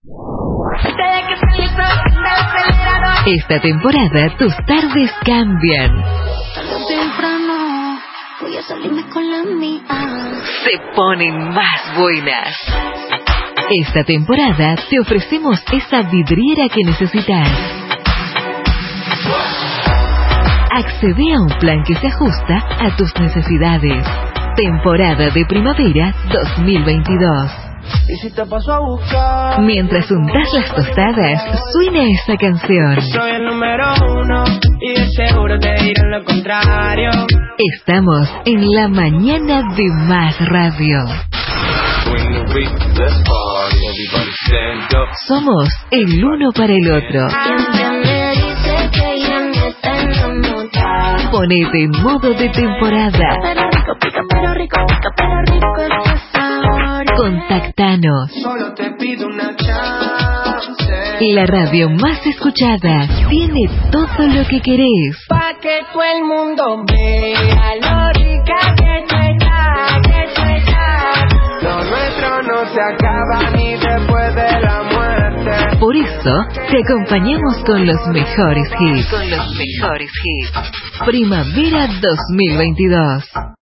Esta temporada tus tardes cambian. Temprano voy a salirme con la mía. Se ponen más buenas. Esta temporada te ofrecemos esa vidriera que necesitas. Accede a un plan que se ajusta a tus necesidades. Temporada de primavera 2022. ¿Y si te paso a buscar? Mientras untas las tostadas, suena esa canción. Soy el número 1 y de seguro te dirán lo contrario. Estamos en la mañana de Más Radio. Somos el uno para el otro. Ponete en modo de temporada. Contactanos. Solo te pido una chance. La radio más escuchada tiene todo lo que querés. Pa' que todo el mundo vea lo rica que tú estás, que tú estás. Lo nuestro no se acaba ni después de la muerte. Por eso te acompañamos con los mejores hits. Primavera 2022.